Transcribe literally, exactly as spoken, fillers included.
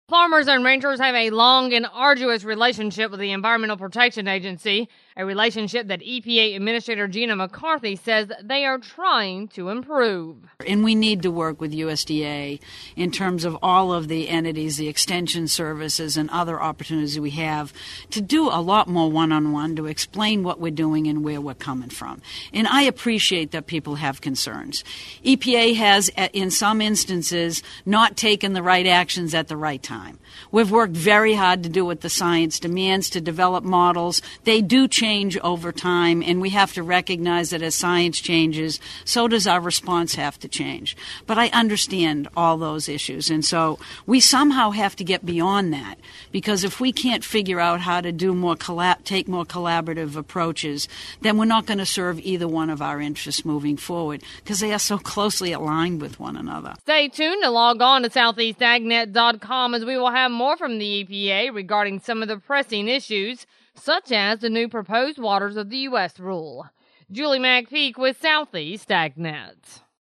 Farmers and ranchers have a long and arduous relationship with the Environmental Protection Agency, a relationship that E P A Administrator Gina McCarthy says they are trying to improve. And we need to work with U S D A in terms of all of the entities, the extension services, and other opportunities we have to do a lot more one-on-one to explain what we're doing and where we're coming from. And I appreciate that people have concerns. E P A has, in some instances, not taken the right actions at the right time. We've worked very hard to do what the science demands, to develop models. They do change over time, and we have to recognize that as science changes, so does our response have to change. But I understand all those issues, and so we somehow have to get beyond that, because if we can't figure out how to do more collab- take more collaborative approaches, then we're not going to serve either one of our interests moving forward, because they are so closely aligned with one another. Stay tuned to log on to southeast ag net dot com as we will have more from the E P A regarding some of the pressing issues, such as the new proposed Waters of the U S rule. Julie McPeak with Southeast AgNet.